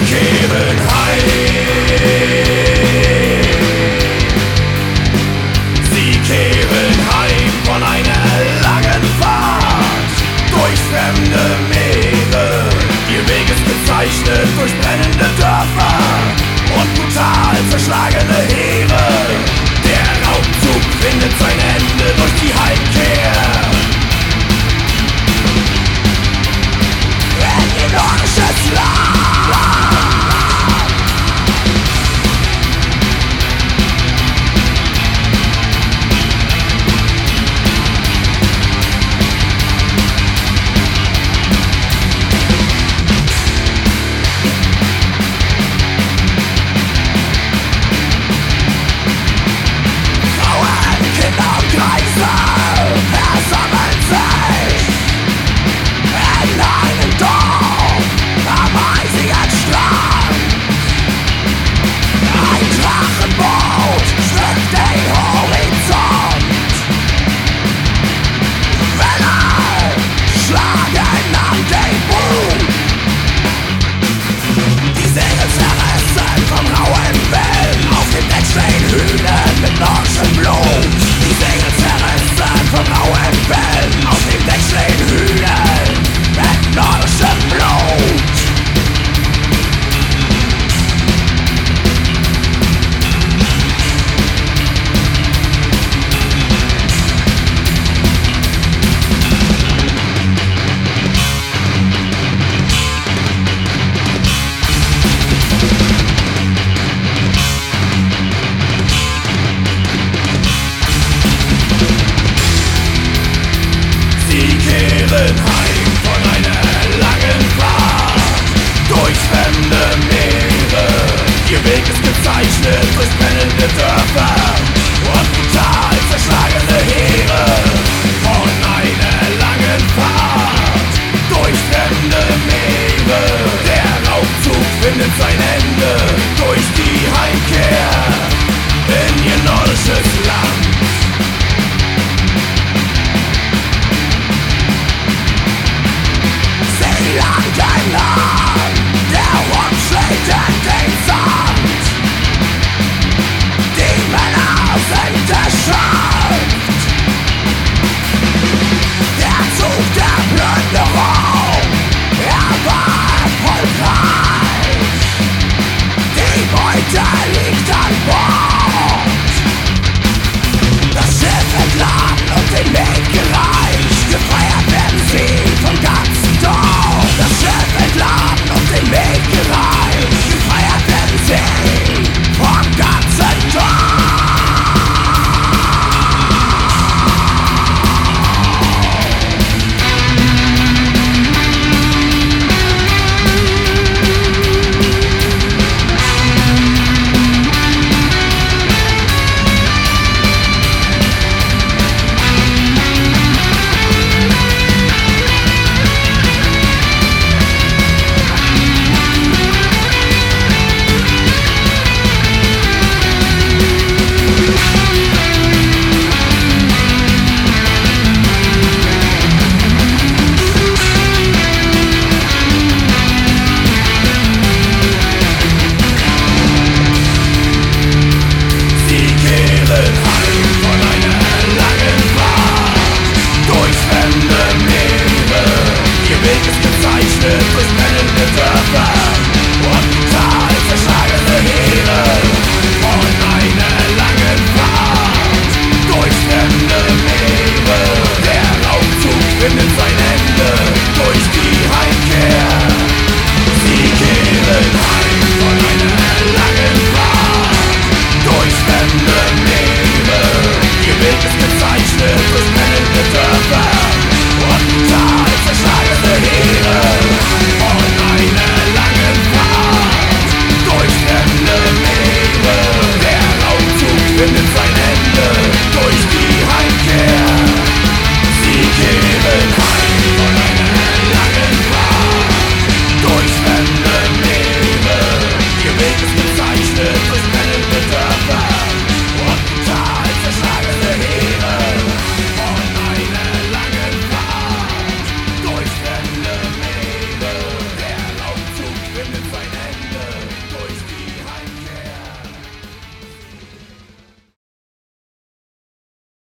kehren heim. Sie kehren heim von einer langen Fahrt durch fremde Meere. Ihr Weg ist gezeichnet durch brennende Dörfer und brutal zerschlagene Heere. Der Raubzug findet sein Ende durch die Heimkehr. Ein ironisches Land. Heim von einer langen Fahrt durch fremde Meere. Ihr Weg ist gezeichnet durch brennende Dörfer und brutal zerschlagene Heere. Von einer langen Fahrt durch fremde Meere. Der Raubzug findet sein Ende